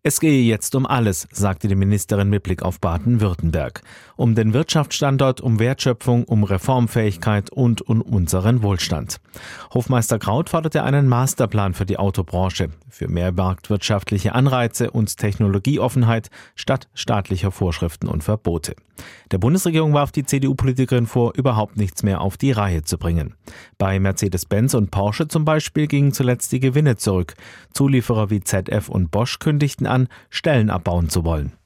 Es gehe jetzt um alles, sagte die Ministerin mit Blick auf Baden-Württemberg. Um den Wirtschaftsstandort, um Wertschöpfung, um Reformfähigkeit und um unseren Wohlstand. Hofmeister Kraut forderte einen Masterplan für die Autobranche, für mehr marktwirtschaftliche Anreize und Technologieoffenheit statt staatlicher Vorschriften und Verbote. Der Bundesregierung warf die CDU-Politikerin vor, überhaupt nichts mehr auf die Reihe zu bringen. Bei Mercedes-Benz und Porsche zum Beispiel gingen zuletzt die Gewinne zurück. Zulieferer wie ZF und Bosch kündigten an, Stellen abbauen zu wollen.